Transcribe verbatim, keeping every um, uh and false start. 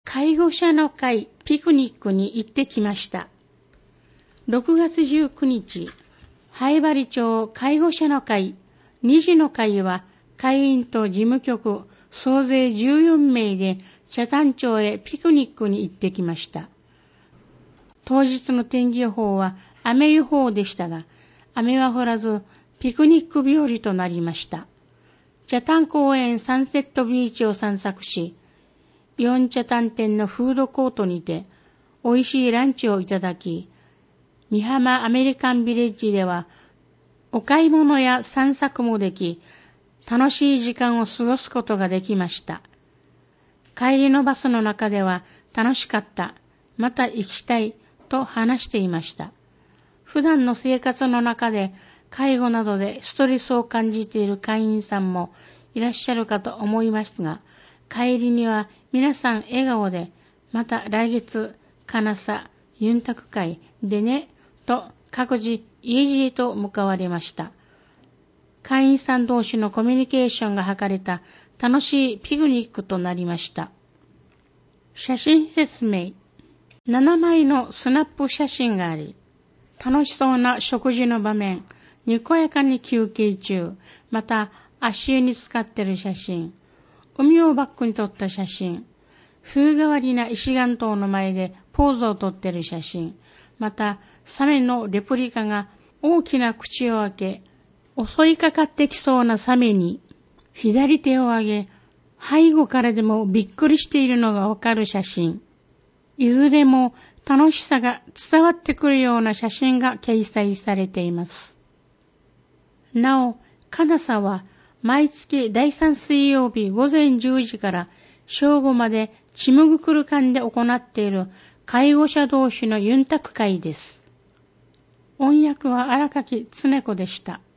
介護者の会ピクニックに行ってきました。ろくがつじゅうくにち、灰原町介護者の会にじの会は会員と事務局総勢じゅうよんめいで北谷町へピクニックに行ってきました。当日の天気予報は雨予報でしたが、雨は降らずピクニック日和となりました。北谷公園サンセットビーチを散策し、イオン北谷店のフードコートにて美味しいランチをいただき、美浜アメリカンビレッジではお買い物や散策もでき、楽しい時間を過ごすことができました。帰りのバスの中では楽しかった、また行きたいと話していました。普段の生活の中で介護などでストレスを感じている会員さんもいらっしゃるかと思いますが、帰りには皆さん笑顔で、また来月、金沢ユンタク会でね、と各自家路へと向かわれました。会員さん同士のコミュニケーションが図れた楽しいピクニックとなりました。写真説明。ななまいのスナップ写真があり、楽しそうな食事の場面、にこやかに休憩中、また足湯に浸かっている写真、海をバックに撮った写真、風変わりな石岩島の前でポーズを撮っている写真、またサメのレプリカが大きな口を開け、襲いかかってきそうなサメに左手を上げ、背後からでもびっくりしているのがわかる写真。いずれも楽しさが伝わってくるような写真が掲載されています。なお、金沢は毎月だいさん水曜日午前じゅうじから正午までちむぐくる館で行っている介護者同士のユンタク会です。音訳は荒垣恒子でした。